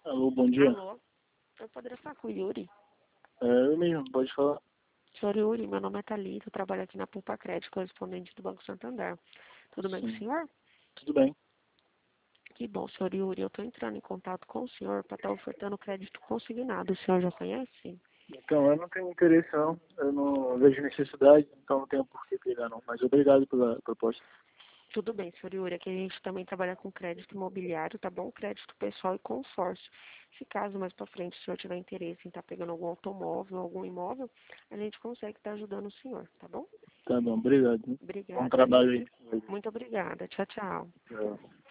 Alô, bom dia. Alô? Eu poderia falar com o Yuri? Eu mesmo, pode falar. Senhor Yuri, meu nome é Thalita, eu trabalho aqui na Pulpa Crédito, correspondente do Banco Santander. Tudo bem com o Sim, senhor? tudo bem. Que bom, senhor Yuri, eu estou entrando em contato com o senhor para estar ofertando crédito consignado. O senhor já conhece? Então, eu não tenho interesse não, eu não vejo necessidade, então não tenho por que pegar não, mas obrigado pela proposta. Tudo bem, senhor Yuri, aqui a gente também trabalha com crédito imobiliário, tá bom? Crédito pessoal e consórcio. Se caso mais para frente o senhor tiver interesse em estar pegando algum automóvel, algum imóvel, a gente consegue estar ajudando o senhor, tá bom? Tá bom, obrigado. Bom Obrigada, trabalho viu? aí. Muito obrigada. Tchau, tchau. Tchau.